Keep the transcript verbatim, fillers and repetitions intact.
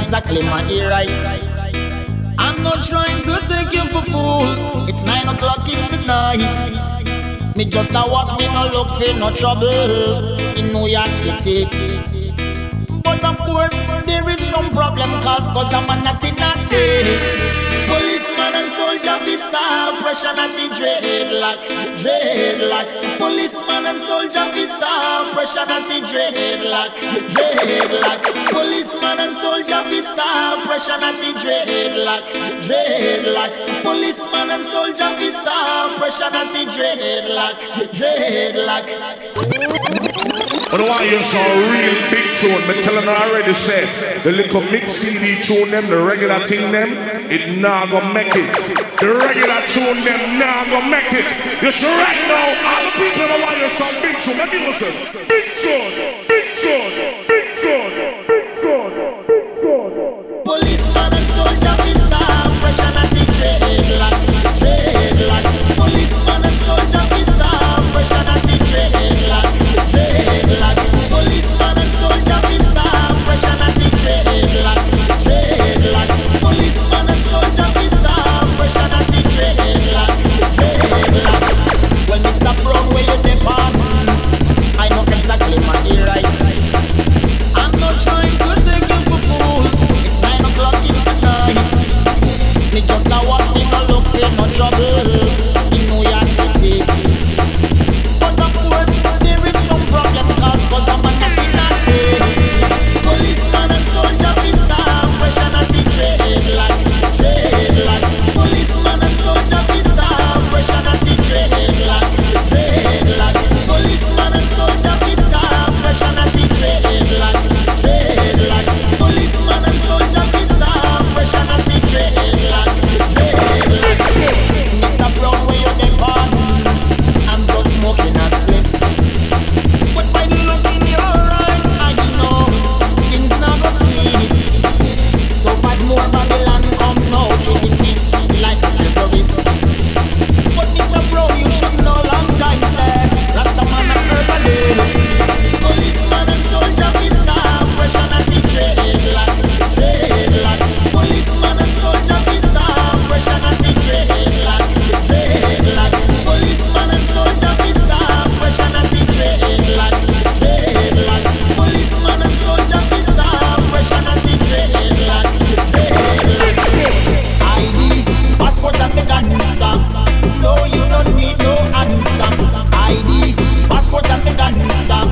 exactly my ear rights. I'm not trying to take you for fool. It's nine o'clock in the night. Me just a walk, me no look for no trouble in New York City. But of course, there is some problem cause, cause I'm a natty natty. Policeman and soldier vista, pressure at the dreadlock, dreadlock. Policeman and soldier vista, pressure at the dreadlock, dreadlock. Policeman and soldier vista, pressure at the dreadlock, dreadlock. Policeman and soldier vista, pressure at the dreadlock, dreadlock. I don't want to hear some real big tune. Me telling her already said the little mix C D tune them, the regular thing them, it nah gonna make it. The regular tune them nah gonna make it. You should right now, all the people that want to hear some big tune. Let me listen. Big tune, big tune, big tune, big tune, big tune. Policeman and soldier vista, pressure at the dreadlock, dreadlock. Policeman and soldier vista, pressure at the dreadlock, dreadlock. Policeman and soldier vista, pressure at the dreadlock, dreadlock. Policeman and soldier vista, pressure at the dreadlock, dreadlock. Well, Mister Brown, where you depart? I know exactly my ear rights. I'm not trying to take you for fool. It's nine o'clock in the night. Me just a walk, me no look for no trouble in New York City. But of course, there is some problem cause, cause I'm a natty natty. Policeman and soldier vista, pressure at the dreadlock, dreadlock. Policeman and soldier vista, pressure at the dreadlock, dreadlock. Policeman and soldier vista, pressure at the dreadlock, dreadlock. Policeman and soldier vista, pressure at the dreadlock, dreadlock. Mister Brown, where you depart? I'm just smoking a split. But by the look in your eyes, I know things never sweet. So five more Babylon come now, treating me like a terrorist. But Mister Brown, you should know long time, sir. Rastaman and herbalist. Policeman and soldier vista, pressure at the dreadlock, dreadlock. Policeman and soldier vista, pressure at the dreadlock, dreadlock. Policeman and soldier vista, pressure at the dreadlock, dreadlock. Policeman and soldier vista, pressure at the dreadlock, dreadlock. I D, passport and the dancer. No, you don't need no answer. I D, passport and the dancer.